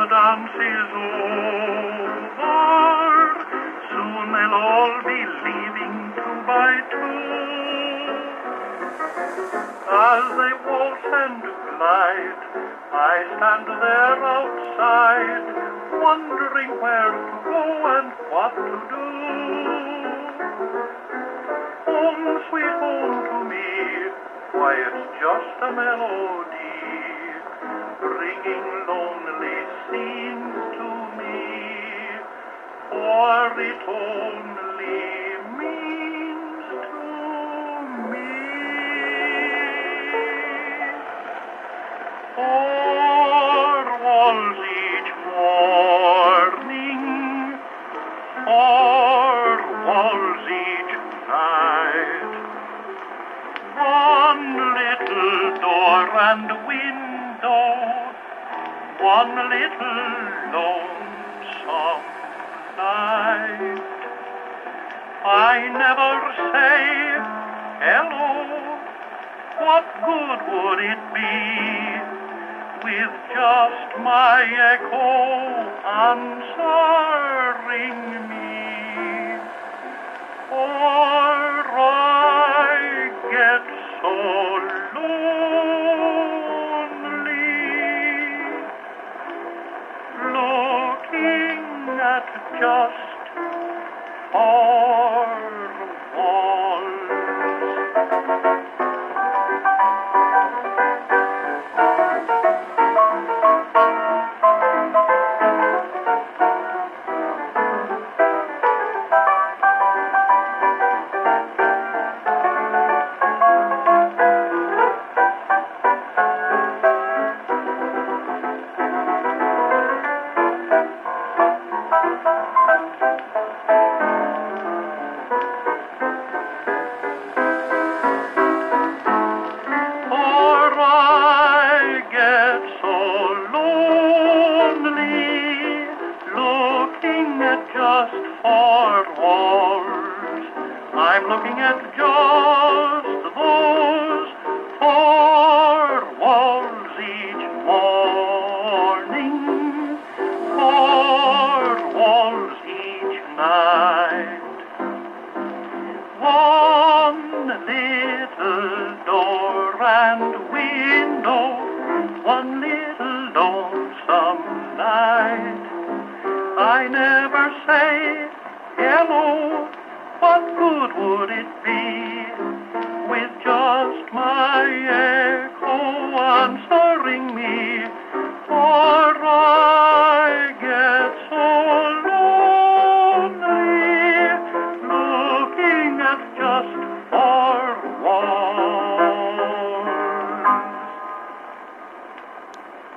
dance is over, soon they'll all be leaving two by two. As they waltz and glide, I stand there outside, wondering where to go and what to do. Home, sweet home to me, why it's just a melody, bringing lonely scenes to me, for it only means to me. Four walls each morning, four walls each night, one little door and window, one little lonesome night. I never say hello, what good would it be with just my echo answering me? Or I get so lonely, looking at just four walls. Just four walls. I'm looking at just those four walls each morning, four walls each night. One little door and window, one little lonesome night. I never say hello, what good would it be